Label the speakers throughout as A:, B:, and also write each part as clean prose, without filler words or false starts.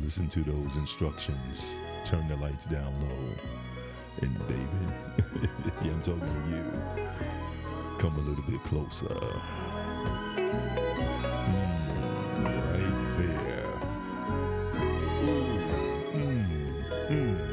A: listen to those instructions. Turn the lights down low. And baby, yeah, I'm talking to you. Come a little bit closer. Right there. Ooh.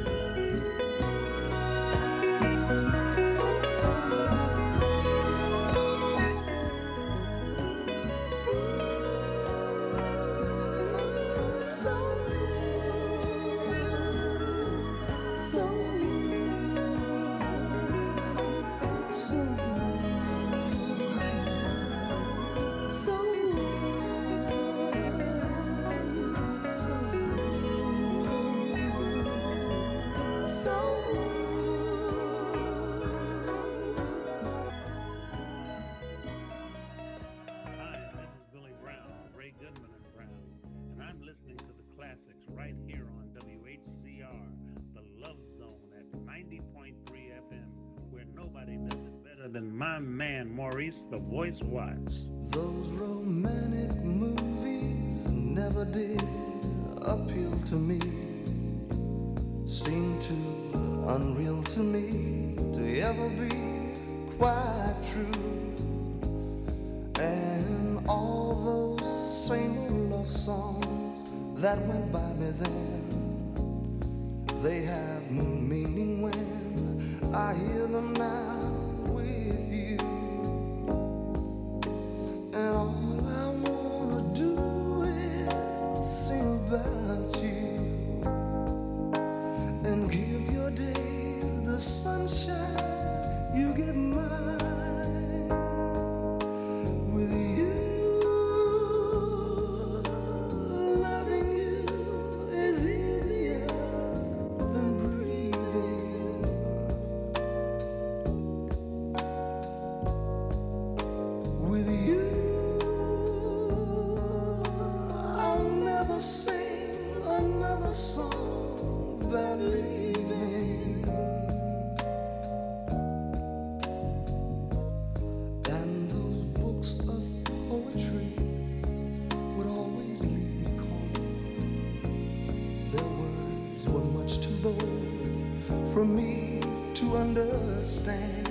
B: My man Maurice, the Voice Watts.
C: Those romantic movies never did appeal to me. Seemed too unreal to me to ever be quite true. And all those same old love songs that went by me then, they have new meaning when I hear them now. And all I wanna do is sing about you and give your days the sunshine you give mine. With you, loving you is easier than breathing. With you, sing another song about leaving. And those books of poetry would always leave me cold. Their words were much too bold for me to understand.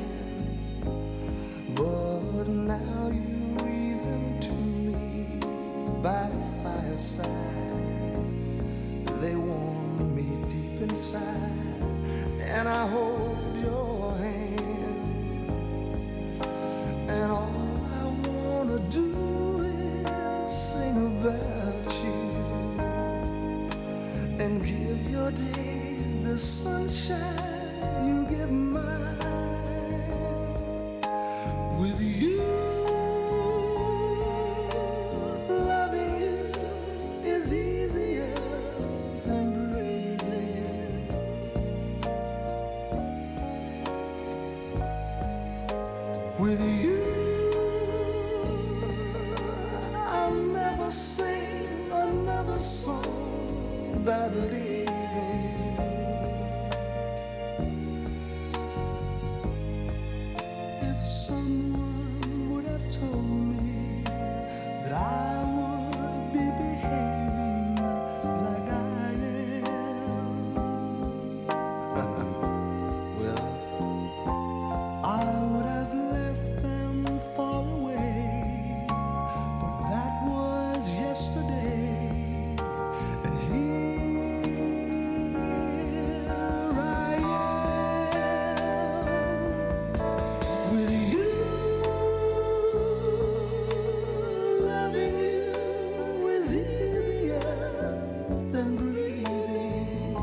C: But now you read them to me by the fireside. They warm me deep inside, and I hold your hand. And all I wanna do is sing about you and give your days the sunshine you give mine. With you, with you, I'll never sing another song about leaving. If someone would have told me that I would be behaving like I am, well, I would have left them far away, but that was yesterday, and here I am with you. Loving you is easier than breathing.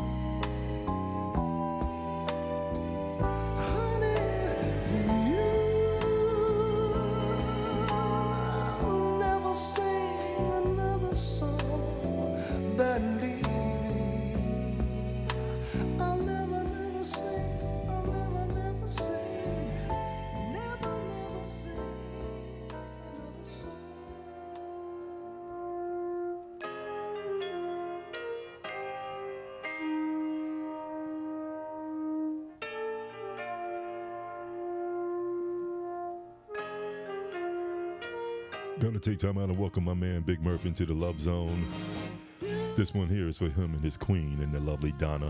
C: But leaving, I'll never sing, I'll never sing, never sing another song.
A: Gonna take time out and welcome my man Big Murph into the Love Zone. This one here is for him and his queen and the lovely Donna.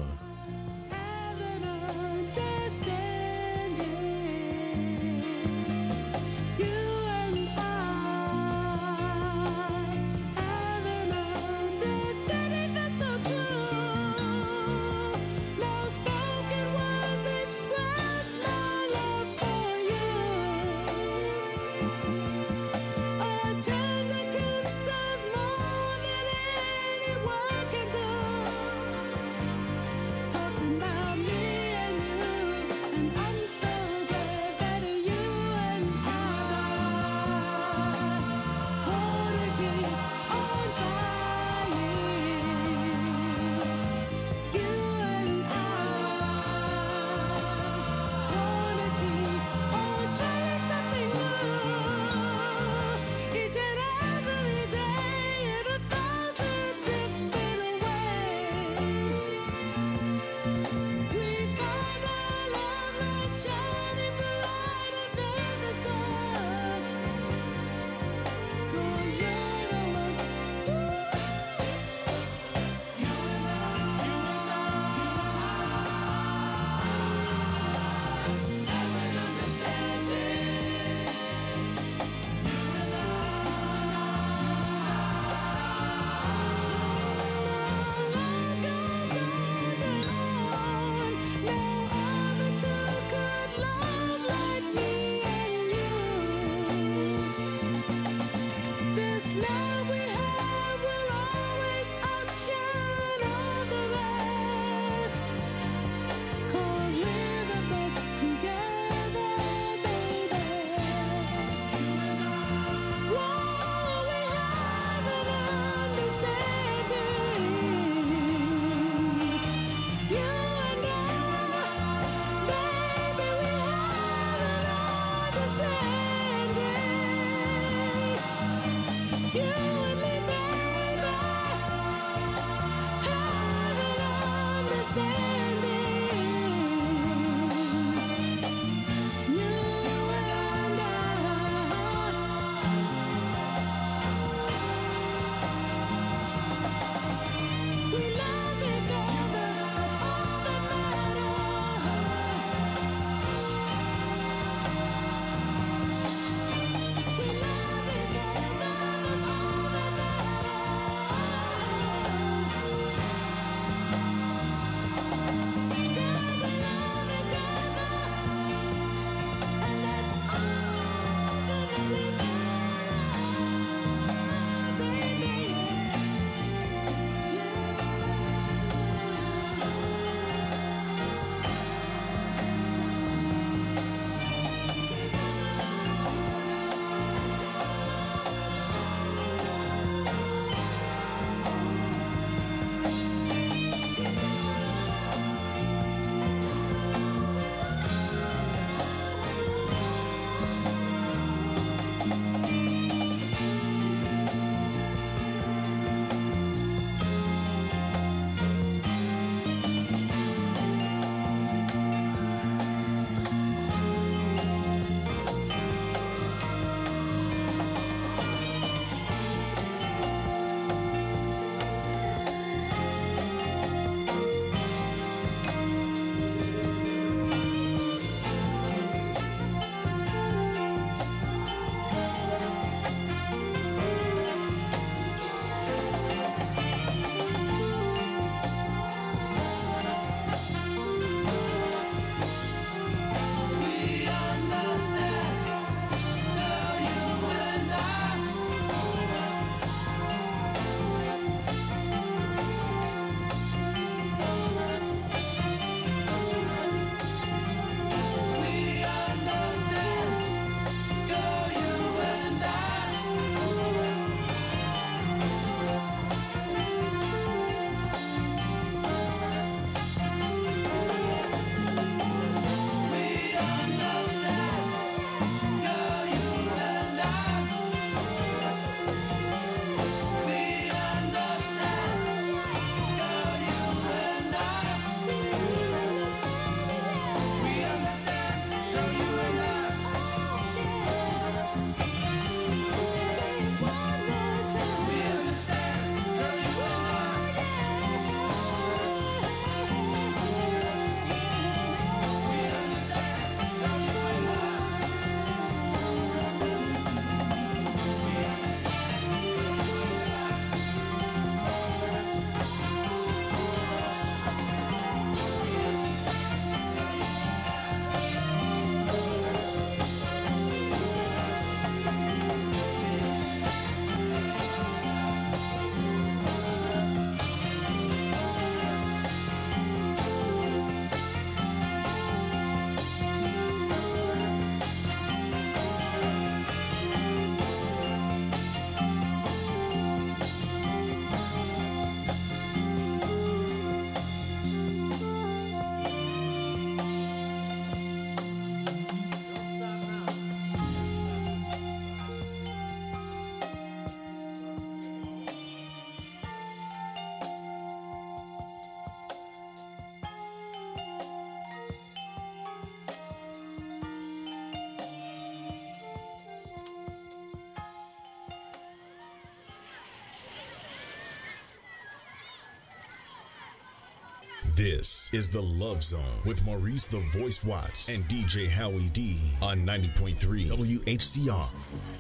D: This is The Love Zone with Maurice the Voice Watts and DJ Howie D on 90.3 WHCR.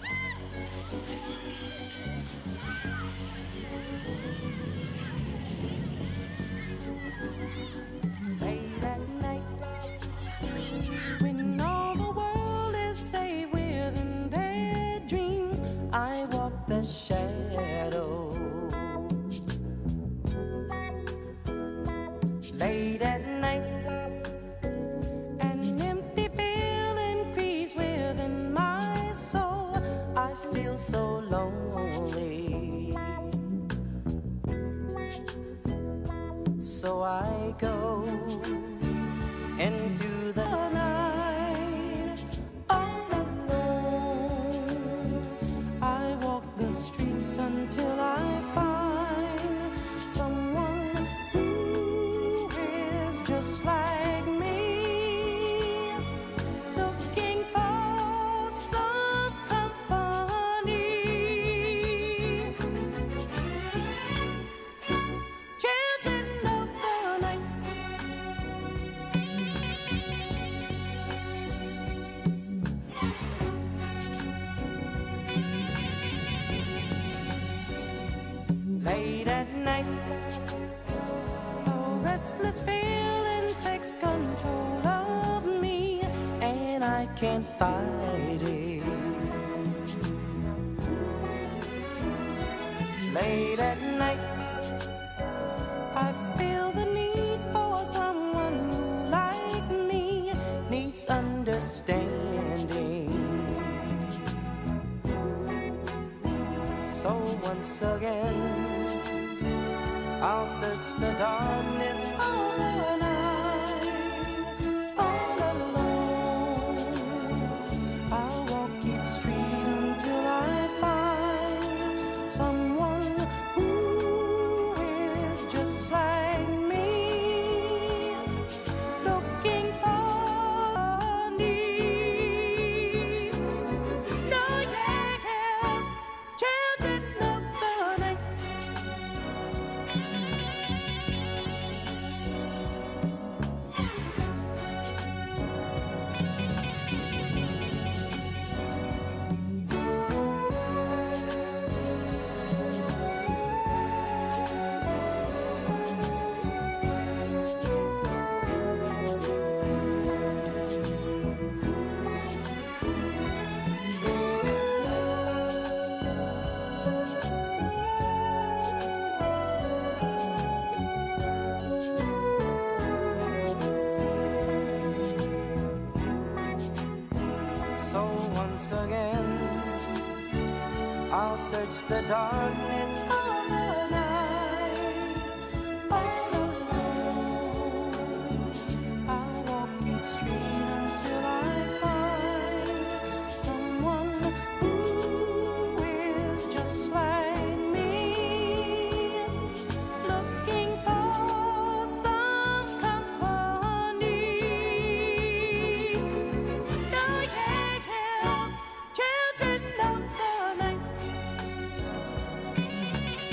E: Late at night, when all the world is safe within their dreams, I walk the shadow. Late at night, an empty feeling creeps within my soul. I feel so lonely. So I go into the night all alone. I walk the streets until I find someone who is just like me, looking for some company. Children of the night, late at night, a restless feeling takes control of me, and I can't fight it. Late at night, I feel the need for someone who, like me, needs understanding. So once again, I'll search the darkness all the night, all alone. I'll walk each street until I find someone who is just like me, looking for need. No, yeah, children of the night. So once again, I'll search the darkness all the night, all alone. I'll walk each street until I find someone who is just like me, looking for some company. No, yeah, children of the night.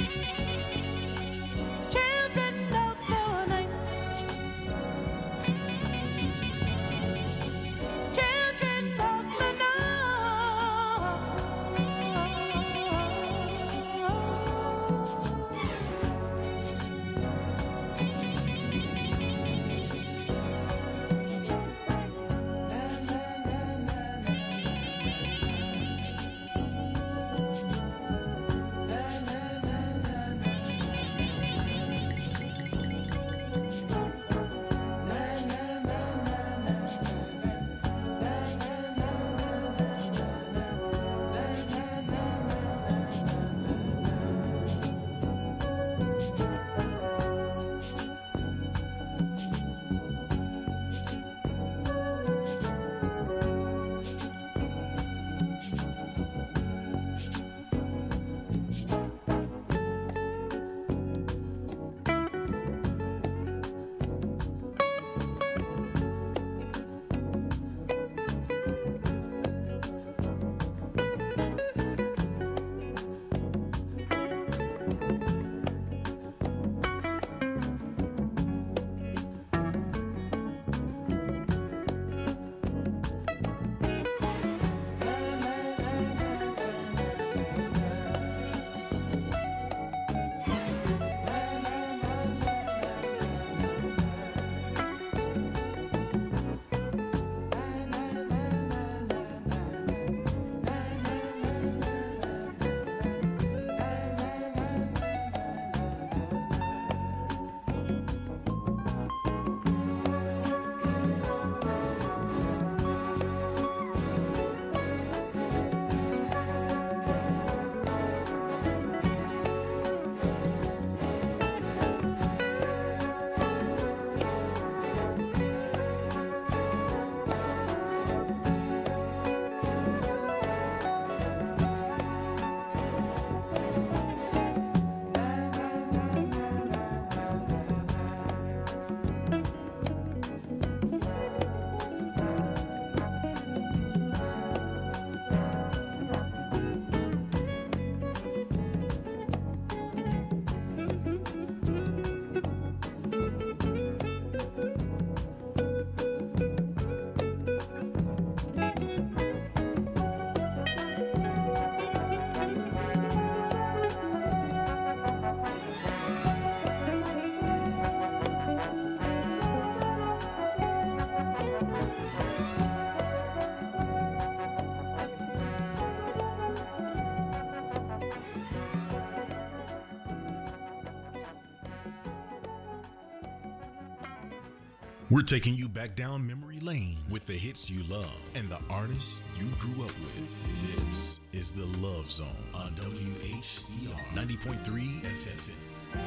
D: We're taking you back down memory lane with the hits you love and the artists you grew up with. This is the Love Zone on WHCR 90.3 FM.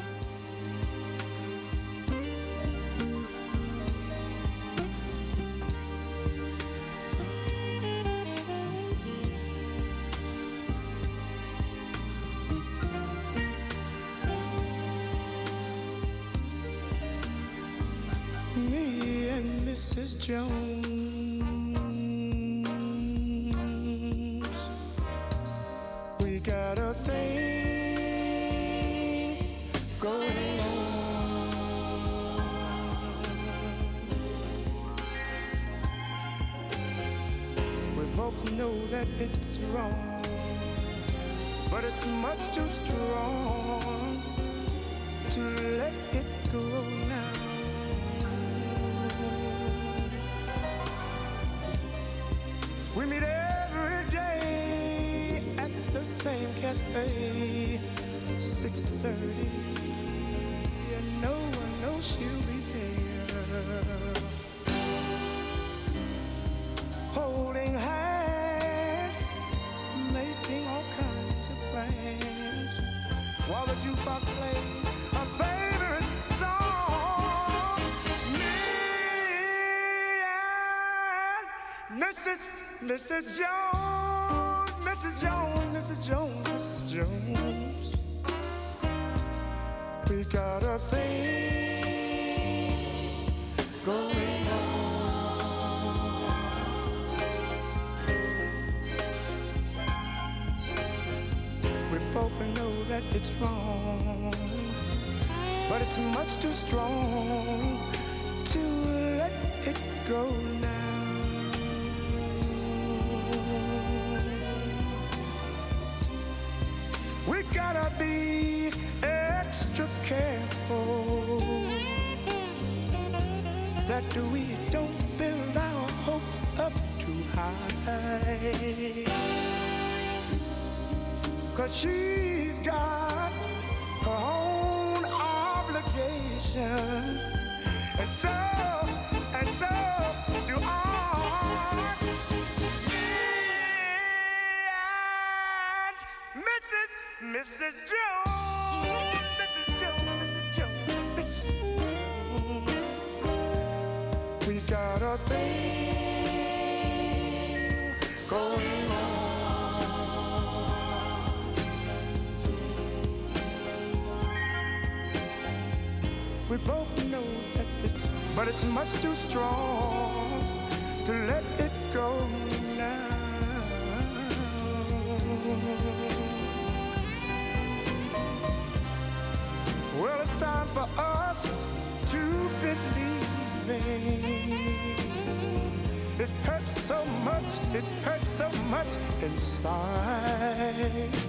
C: Me and Mrs. Jones, we got a thing going on. We both know that it's wrong, but it's much too strong to let it go now. We meet every day at the same cafe, 6:30, and no one knows she'll be there. Holding hands, making all kinds of plans, while the jukebox plays our favorite song. Me and Mrs. Jones, Mrs. Jones, Mrs. Jones, Mrs. Jones, we got a thing going on. We both know that it's wrong, but it's much too strong to let it go now. We gotta be extra careful that we don't build our hopes up too high, 'cause she's got her own obligations, and so do I. Mrs. Jones, Mrs. Jones, Mrs. Jones, Mrs. Jones, we got a thing going on. We both know that but it's much too strong to let it go now. Well, it's time for us to believe it hurts so much inside.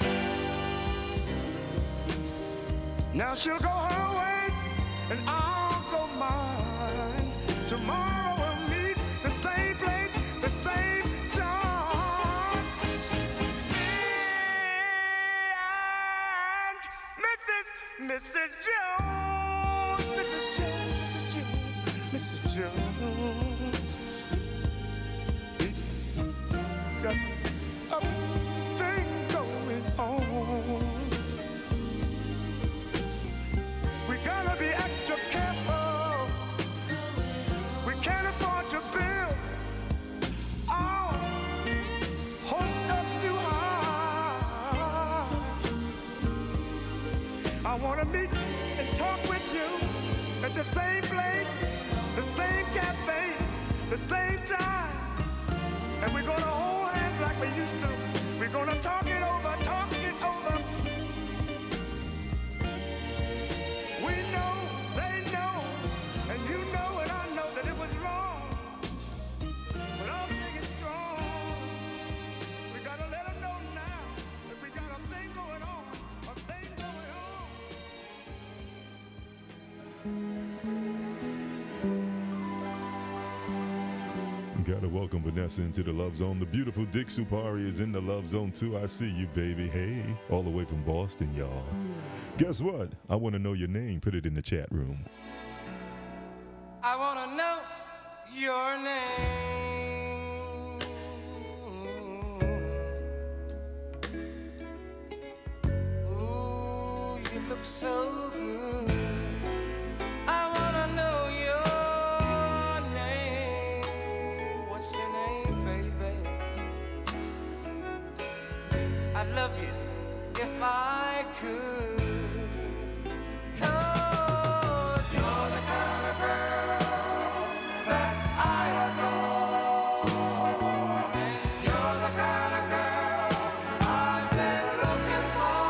C: Now she'll go her way and I'll go mine. Tomorrow we'll meet the same place, the same time. And Mrs. Jones, Mrs. Jones, Mrs. Jones, we got a thing going on. We gotta be extra careful. We can't afford to build our hopes up too high. I wanna meet and talk with you at the same place, the same cafe, the same time. And we're gonna hold hands like we used to. We're gonna talk it over, talk it over. We know, they know, and you know and I know that it was wrong. But our thing is strong. We gotta let them know now that we got a thing going on, a thing going on.
A: Gotta welcome Vanessa into the Love Zone. The beautiful Dick Supari is in the Love Zone too. I see you, baby. Hey, all the way from Boston, y'all. Guess what? I want to know your name. Put it in the chat room.
C: I wanna your name. Ooh, you look so good. I wanna know your name. What's your name, baby? I'd love you if I could. 'Cause you're the kind of girl that I adore. You're the kind of girl I've been looking for.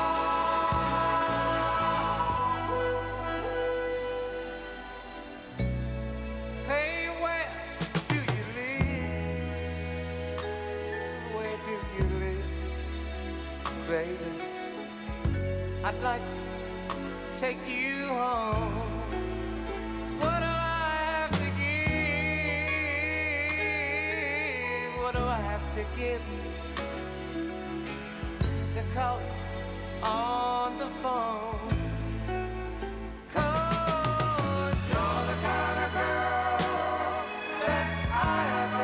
C: Hey, where do you live? Where do you live, baby? I'd like to take you home. What do I have to give? What do I have to give to call you on the phone? 'Cause you're the kind of girl that I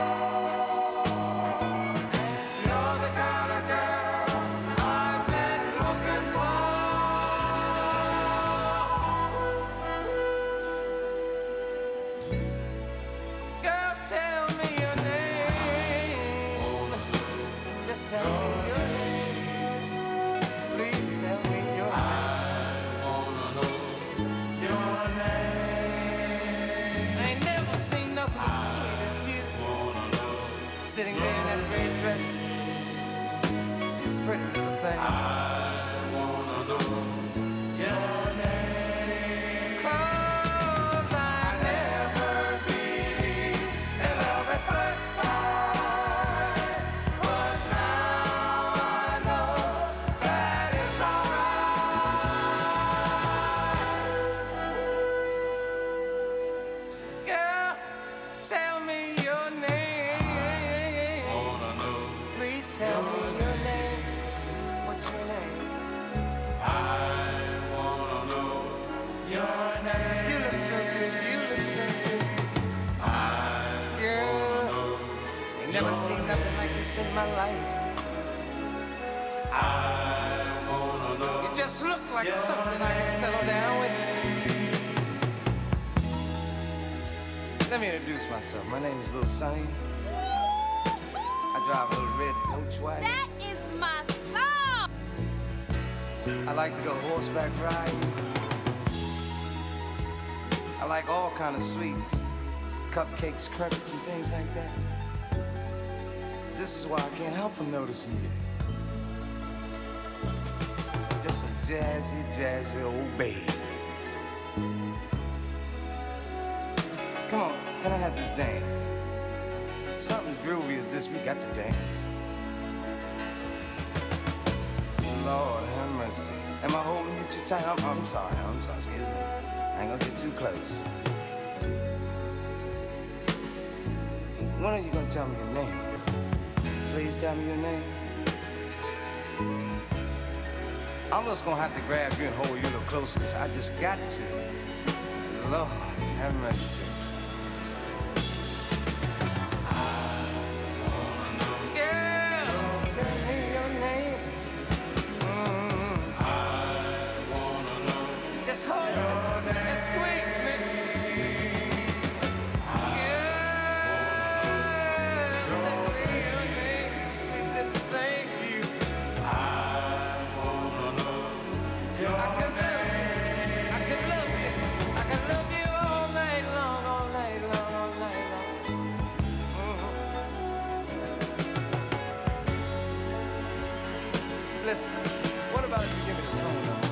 C: adore. You're the kind of girl I've been looking for. Girl, tell me your name. Just tell me your name. Please tell me your name. I wanna know your name. I ain't never seen nothing as sweet as you. Sitting there in that red dress. Pretty little thing. I wanna know your name. 'Cause I never believed in love at first sight. But now I know that it's alright. Girl, tell me your name. Please tell me your name. What's your name? I wanna know your name. You look so good, you look so good. Girl, ain't never seen nothing like this in my life. I wanna know. You just look like something I can settle down with. Let me introduce myself. My name is Lil Sonny. I drive a little red coach wagon.
F: That is my song.
C: I like to go horseback riding. I like all kind of sweets, cupcakes, crumpets, and things like that. This is why I can't help from noticing you. Just a jazzy, jazzy old babe. Come on, can I have this dance? Something as groovy as this, we got to dance. Lord have mercy. Am I holding you too tight? I'm sorry, excuse me. I ain't gonna get too close. When are you gonna tell me your name? Please tell me your name. I'm just gonna have to grab you and hold you a little closer, 'cause I just got to. Lord have mercy. Tell me your name. Just hold me and squeeze me. Girl, tell me your name, you sweet little thing, you. I could love you, I could love you, I could love you all night long, all night long, all night long. Listen, what about if you give me the phone number?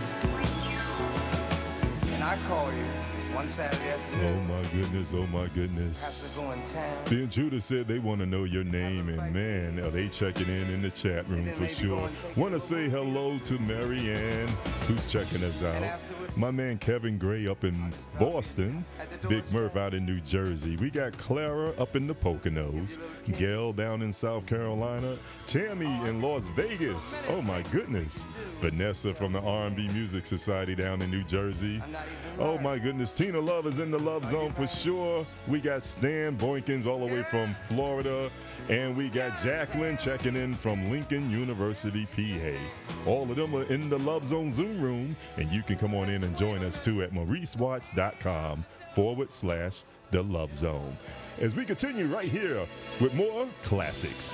C: And I call you one Saturday
A: Oh
C: afternoon.
A: my goodness, oh my goodness.
C: After going town.
A: The intruder said they want to know your name, and man, are they checking in the chat room
C: And then
A: for
C: maybe
A: sure.
C: go and take
A: Want to
C: a
A: say hello to Mary Ann, who's checking us
C: And
A: out.
C: afterwards,
A: My man Kevin Gray up in Boston. Big Murph out in New Jersey. We got Clara up in the Poconos. Gail down in South Carolina. Tammy in Las Vegas. Oh my goodness. Vanessa from the R&B Music Society down in New Jersey. Oh my goodness. Tina Love is in the Love Zone for sure. We got Stan Boykins all the way from Florida. And we got Jacqueline checking in from Lincoln University, PA. All of them are in the Love Zone Zoom room, and you can come on in and join us too at mauricewatts.com/The Love Zone. As we continue right here with more classics.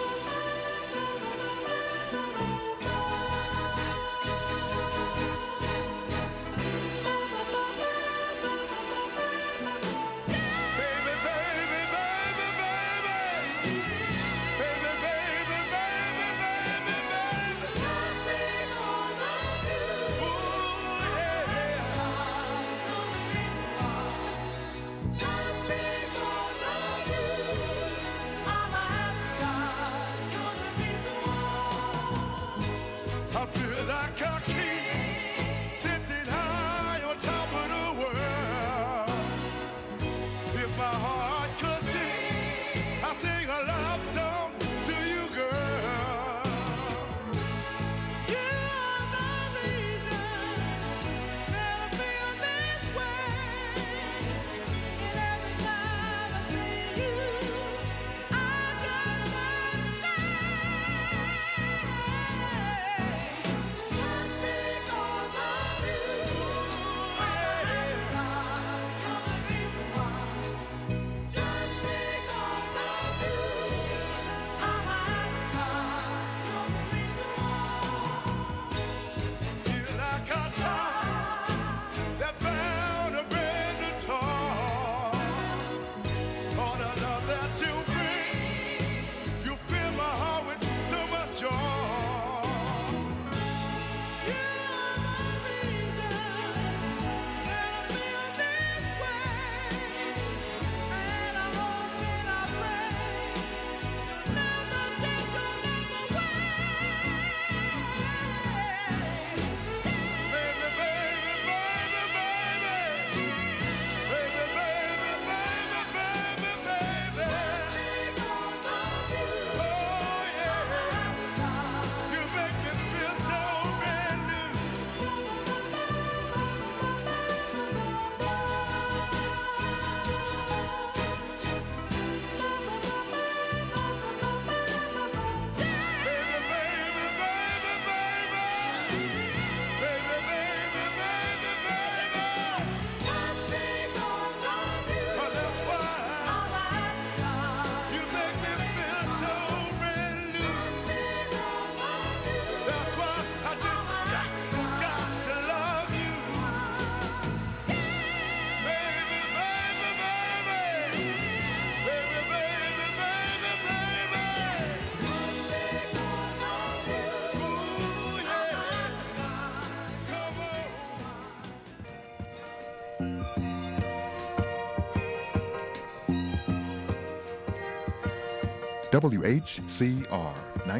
G: WHCR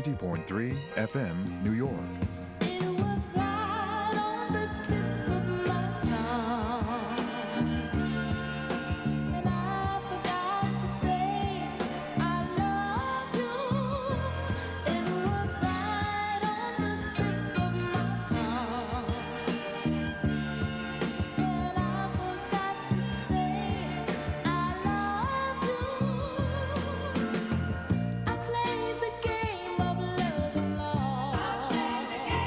G: 90.3 FM, New York.
E: It was right on the tip of my tongue, and I forgot to say I love you. It was right on the tip of my tongue, and I forgot to say I love you. I played the game of love and law.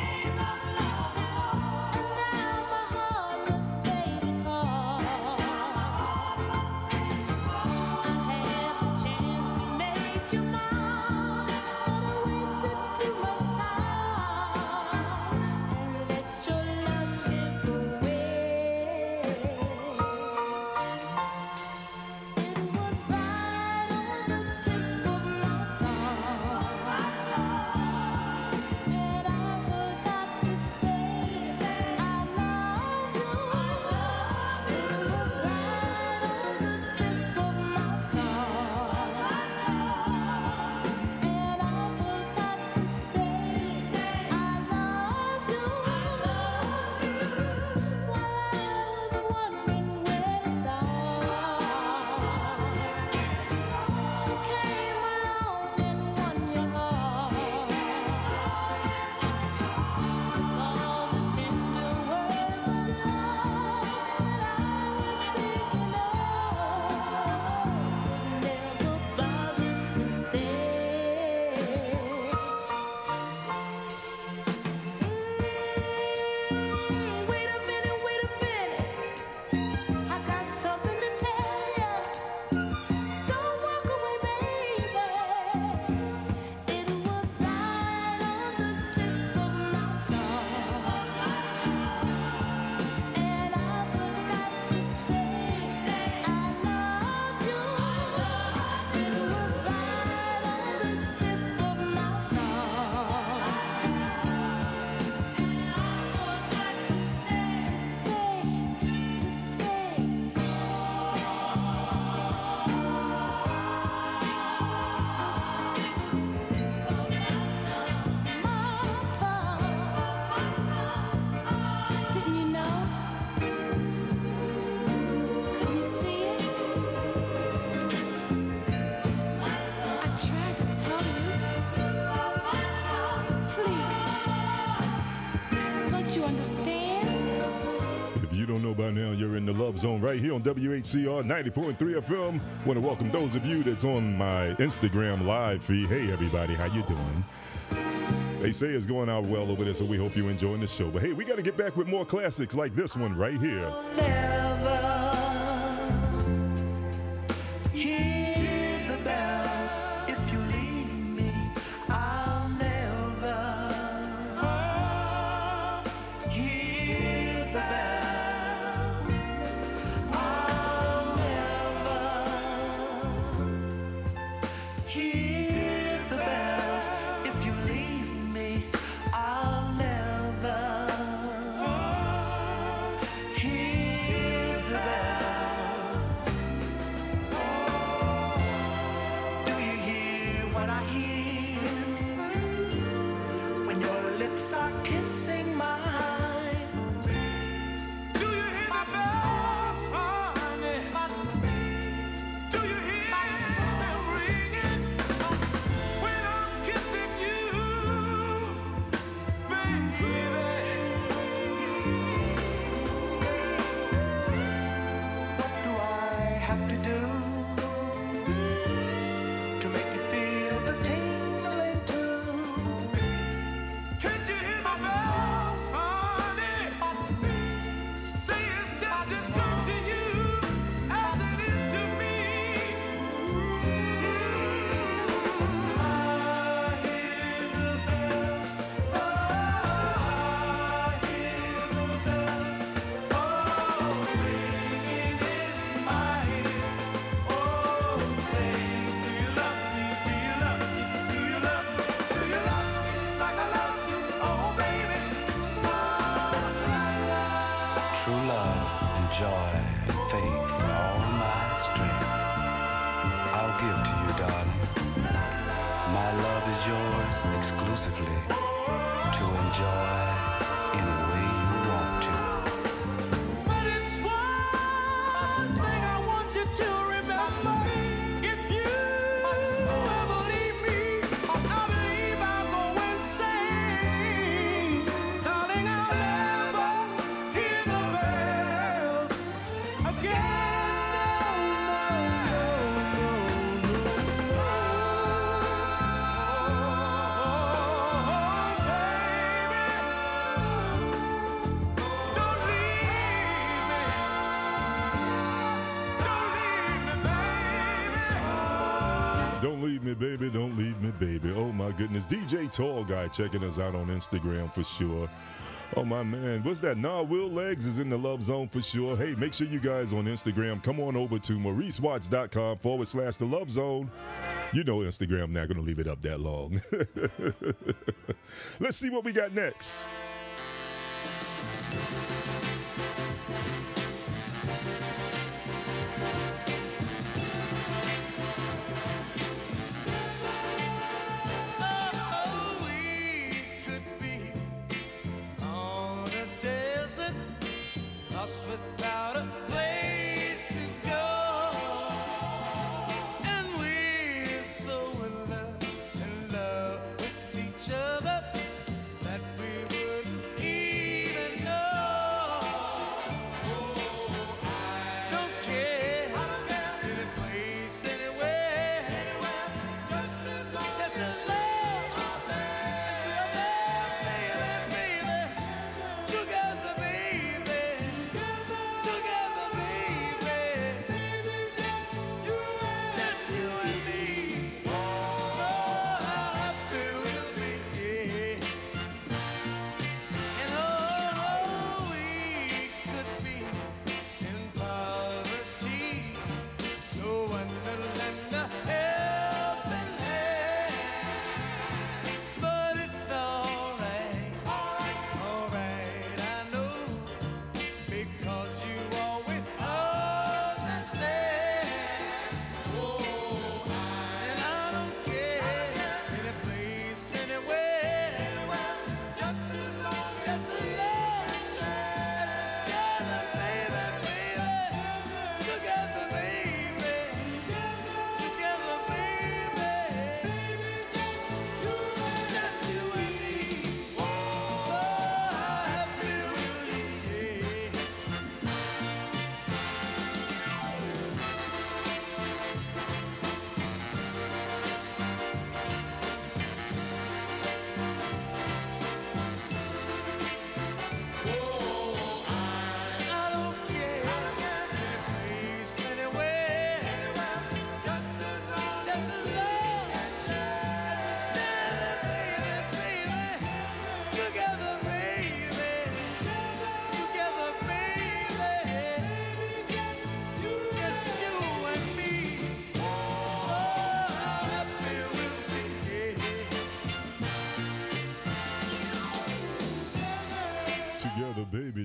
A: Love Zone right here on WHCR 90.3 FM. Want to welcome those of you that's on my Instagram live feed. Hey, everybody, how you doing? They say it's going out well over there, so we hope you're enjoying the show. But hey, we got to get back with more classics like this one right here.
C: Hear the bells. If you leave me, I'll never hear the bells. I'll never hear the bells. If you leave me, I'll never hear the bells. Do you hear what I hear when your lips are kissing mine? Do you hear the bells, honey? Do you hear them ringing when I'm kissing you, baby? What do I have to do to make you feel the tingling too? Can't you hear my bells, honey? Say it's just as good to you as it is to me. I hear the bells. I hear the bells. Oh, ringing in my ear. Oh, say, do you love me? Do you love me? Do you love me? Do you love me like I love you? Oh, baby.
H: True love and joy and faith are all my strength. I'll give to you, darling. My love is yours exclusively to enjoy any way you want to.
C: But it's one thing I want you to remember. If you ever leave me, I believe I'll go insane. Darling, I'll never hear the bells again.
A: Don't leave me, baby. Don't leave me, baby. Oh, my goodness. DJ Tall Guy checking us out on Instagram for sure. Oh, my man. What's that? Nah, Will Legs is in the Love Zone for sure. Hey, make sure you guys on Instagram, come on over to MauriceWatts.com/The Love Zone. You know Instagram not going to leave it up that long. Let's see what we got next.
C: Oh, we could be on a desert, lost without a place to go. And we're so in love with each other that we wouldn't even know.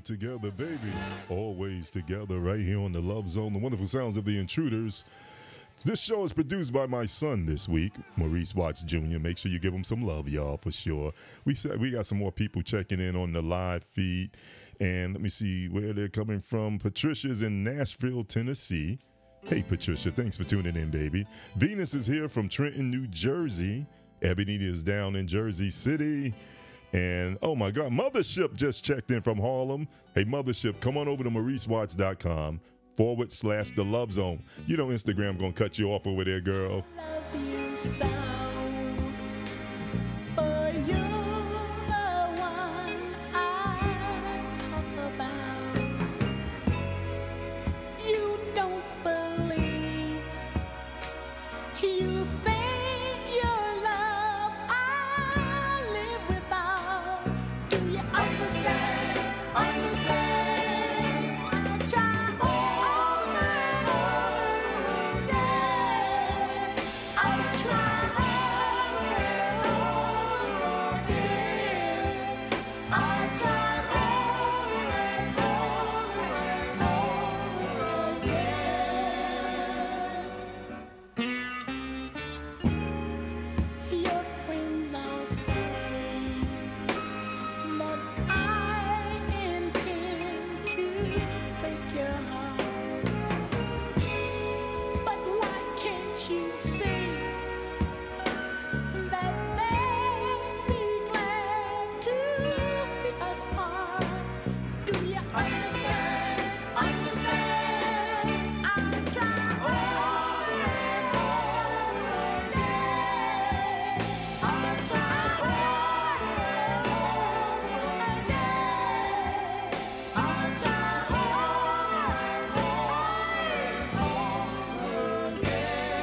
A: together, baby. Always together right here on the Love Zone. The wonderful sounds of the Intruders. This show is produced by my son this week, Maurice Watts Jr. Make sure you give him some love, y'all, for sure. We got some more people checking in on the live feed. And let me see where they're coming from. Patricia's in Nashville, Tennessee. Hey, Patricia, thanks for tuning in, baby. Venus is here from Trenton, New Jersey. Ebony is down in Jersey City. And, oh, my God, Mothership just checked in from Harlem. Hey, Mothership, come on over to MauriceWatts.com/The Love Zone. You know Instagram going to cut you off over there, girl.
E: Love you so. For you're the one I talk about. You don't believe. You think your love I live without. Do you understand? Understand? I try over and over again. I try over and over again. I try over and over and over again. Your friends all say that I intend to break your heart. But why can't you see that they'd be glad to see us part? Do you understand? Understand? I try over and over again. I try over and over again. I try over and over again.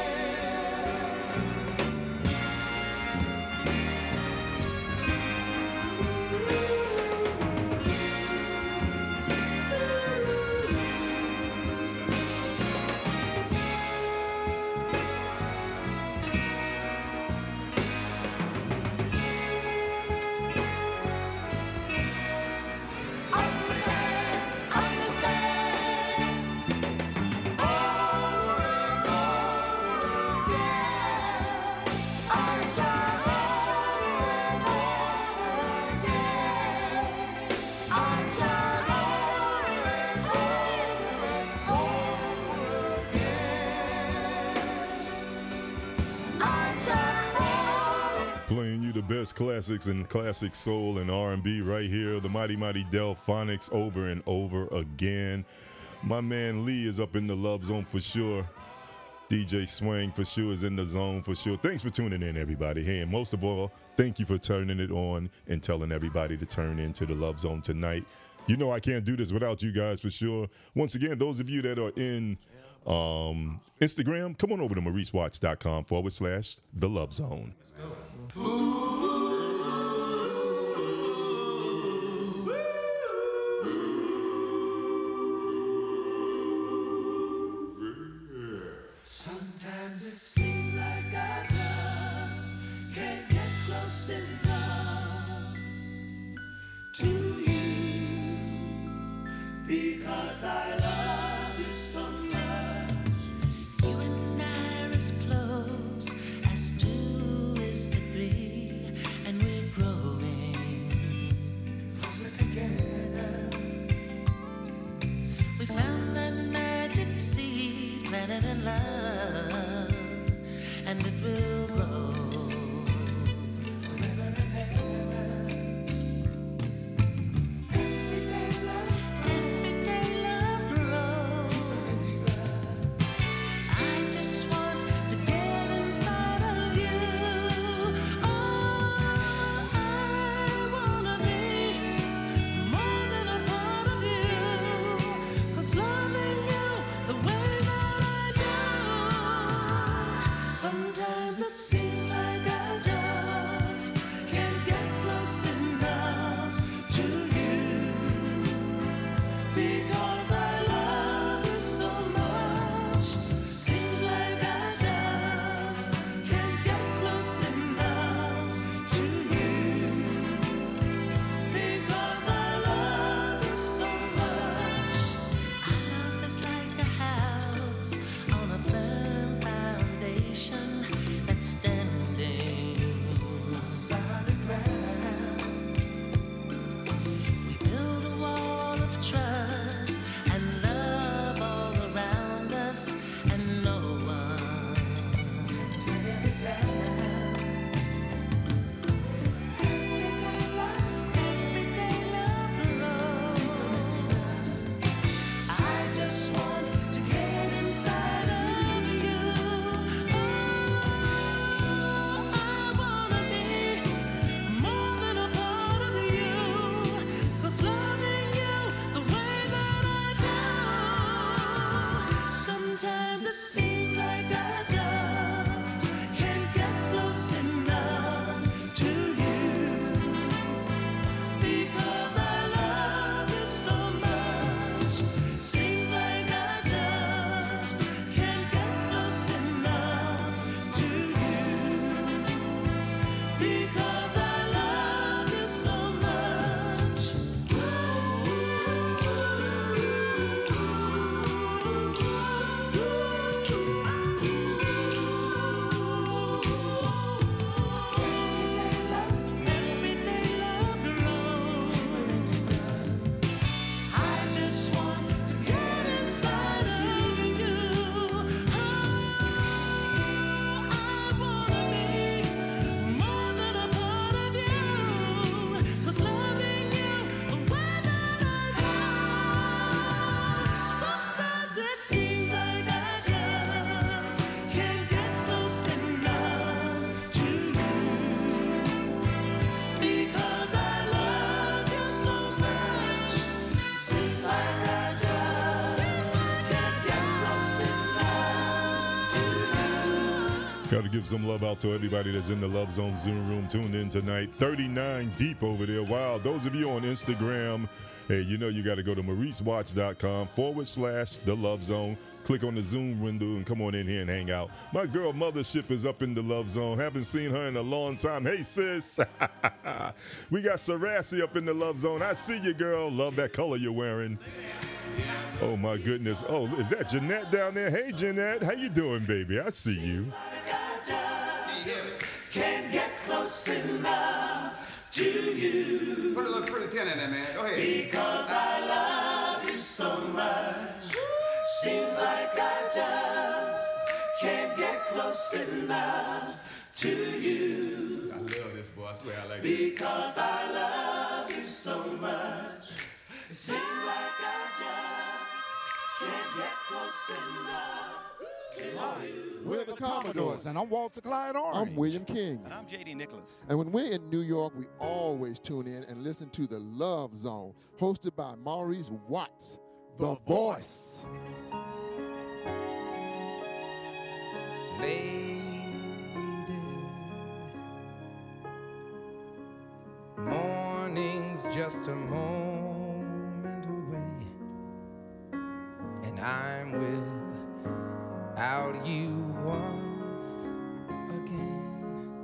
A: Playing you the best classics and classic soul and R&B right here. The Mighty Mighty Delphonics over and over again. My man Lee is up in the Love Zone for sure. DJ Swang for sure is in the zone for sure. Thanks for tuning in, everybody. Hey, and most of all, thank you for turning it on and telling everybody to turn into the Love Zone tonight. You know I can't do this without you guys for sure. Once again, those of you that are in Instagram, come on over to MauriceWatts.com/The Love Zone.
E: Sometimes it seems like I just can't get close enough to you because I love you so much. You and I are as close as two is to three, and we're growing closer together. We found that magic seed planted in love, and it will grow forever and ever. Every day love grows.
A: give some love out to everybody that's in the Love Zone Zoom room tuned in tonight. 39 deep over there. Wow. Those of you on Instagram, hey, you know you got to go to MauriceWatch.com/The Love Zone. Click on the Zoom window and come on in here and hang out. My girl Mothership is up in the Love Zone. Haven't seen her in a long time. Hey, sis. We got Sarassi up in the Love Zone. I see you, girl. Love that color you're wearing. Oh, my goodness. Oh, is that Jeanette down there? Hey, Jeanette. How you doing, baby? I see you.
E: Can't get close enough to you.
I: Put a little pretty tin in there, man. Go ahead.
E: Because I love you so much. Seems like I just can't get close enough to you.
I: I love this, boy. I swear I like it.
E: Because I love you so much. Seems like I just can't get close enough to you.
J: We're the Commodores,
K: and I'm Walter Clyde Orange.
J: I'm William King.
L: And I'm J.D. Nicholas.
J: And when we're in New York, we always tune in and listen to The Love Zone, hosted by Maurice Watts, the voice.
M: Lady, morning's just a moment away, and I'm without you once again.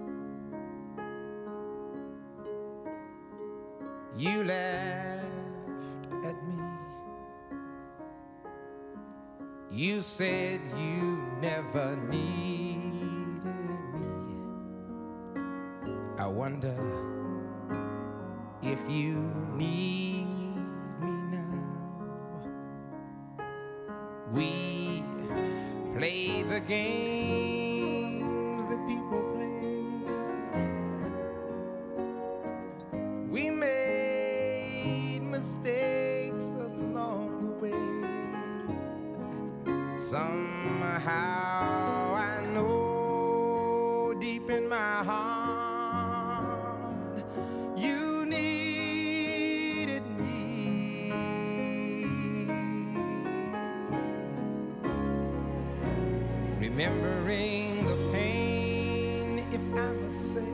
M: You laughed at me. You said you never needed me. I wonder if you need me now. We play the games that people play. We made mistakes along the way. Somehow I know deep in my heart you needed me. Remembering the pain, if I must say,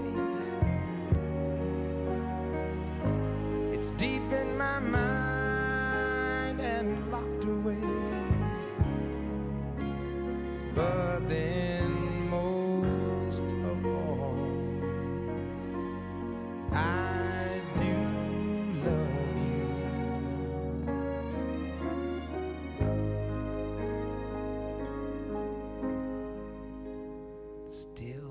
M: it's deep in my mind and locked away. But then most of all, I do love you. Still.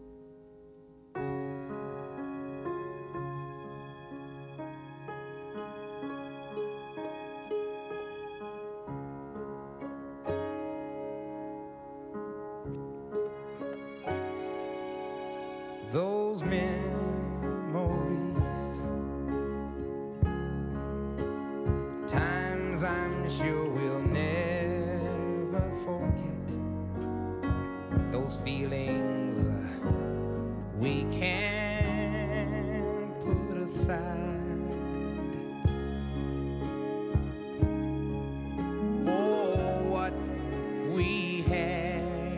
M: Those memories, times I'm sure we'll never forget. Those feelings we can't put aside. For what we had,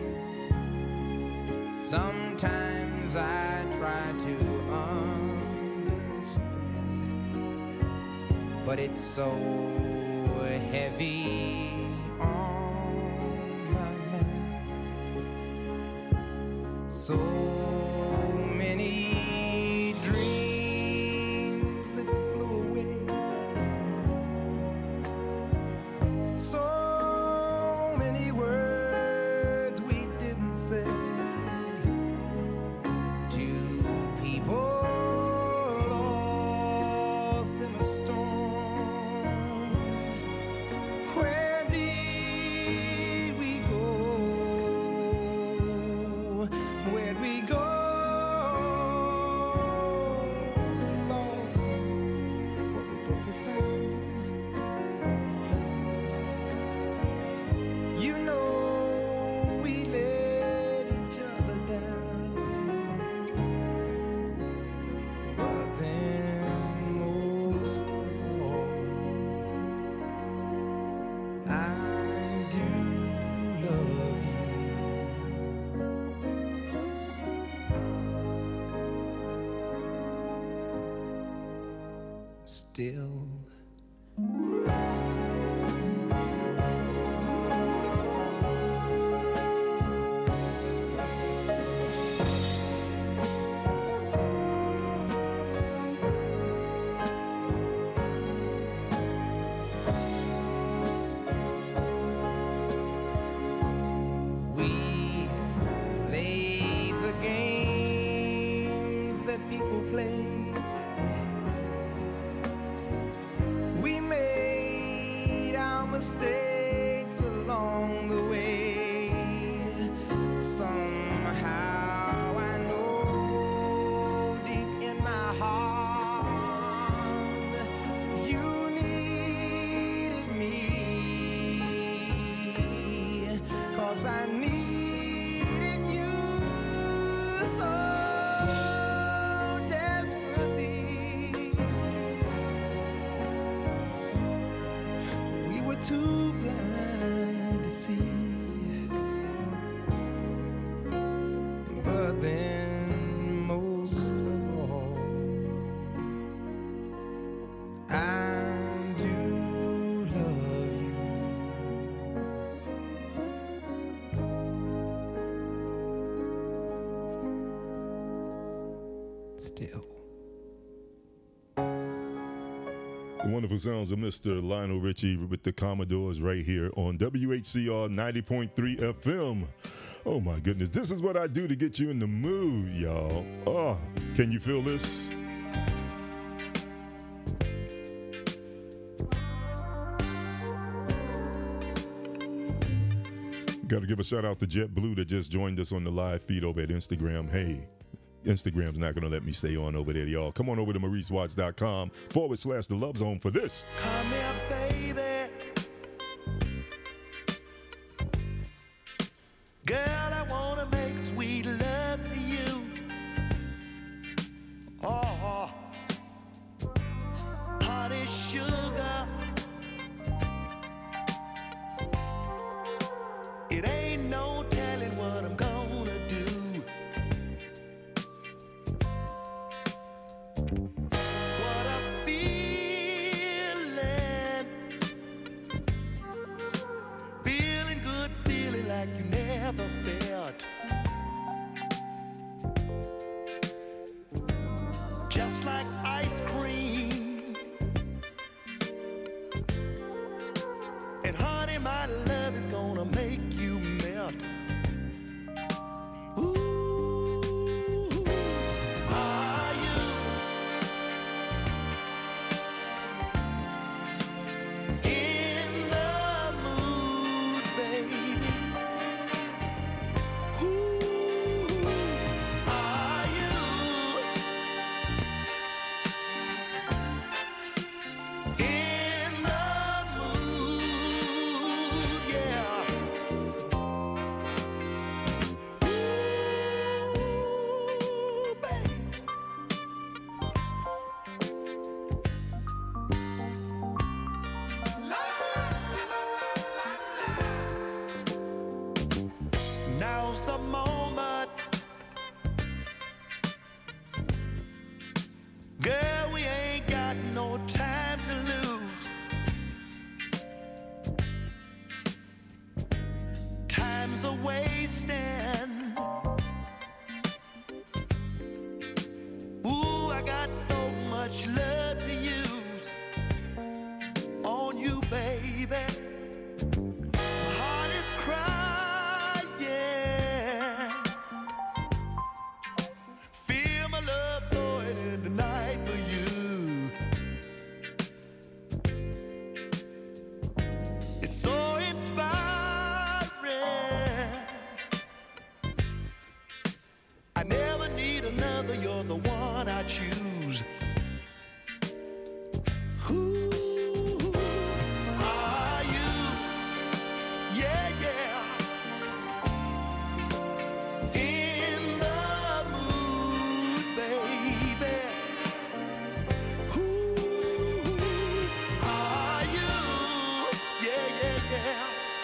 M: sometimes I try to understand, but it's so heavy on my mind. So many dreams that flew away, so many words we didn't say. Where'd we still.
K: Too blind to see, but then most of all, I do love you. Still.
A: The wonderful sounds of Mr. Lionel Richie with the Commodores right here on WHCR 90.3 FM. Oh my goodness, this is what I do to get you in the mood, y'all. Oh, can you feel this? Got to give a shout out to JetBlue that just joined us on the live feed over at Instagram. Hey, Instagram's not going to let me stay on over there, y'all. Come on over to MauriceWatts.com/The Love Zone for this.
K: Come here, baby. Girl, I want to make sweet love to you. Oh, hot as sugar. It ain't no telling what I'm gonna do. What a feeling. Feeling good, feeling like you never felt. Just like ice cream. And honey, my love is gonna make you melt. Ooh, are you in the mood, baby? Ooh, are you in the mood? Yeah. Ooh, baby. Now's the moment. Girl, we ain't got no time to lose. Time's a wasting. Ooh, I got so much love to use on you, baby. My heart is crying. Feel my love flowing in the night for you. It's so inspiring. I never need another, you're the one I choose. Who are you? Yeah, yeah. In the mood, baby. Who are you? Yeah, yeah, yeah.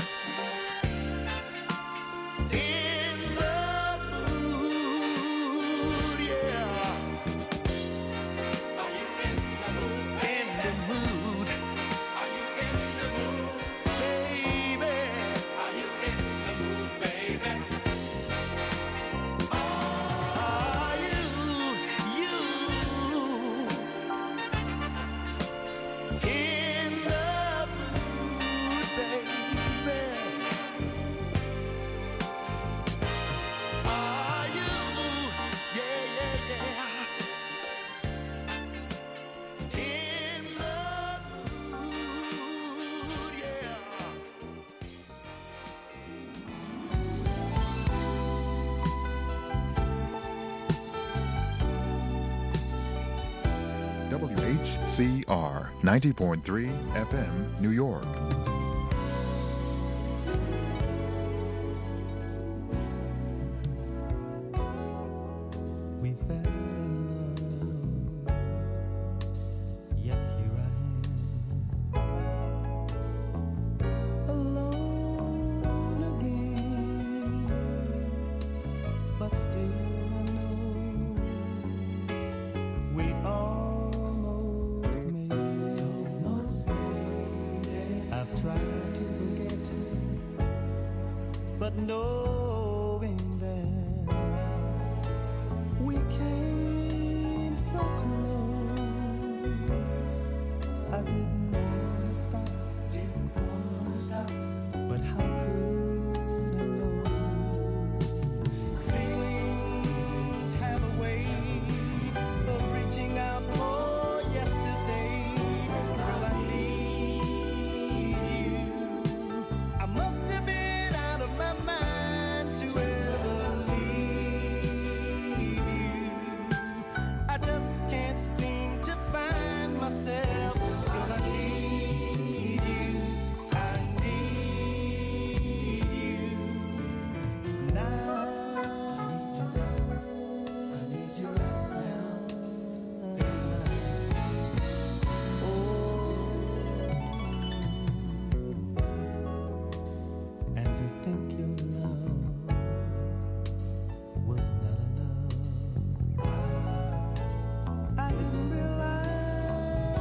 K: In the mood, yeah.
G: WHCR 90.3 FM, New York.
M: We fell in love, yet here I am, alone again, but still I know we almost made it. I've tried to forget, but no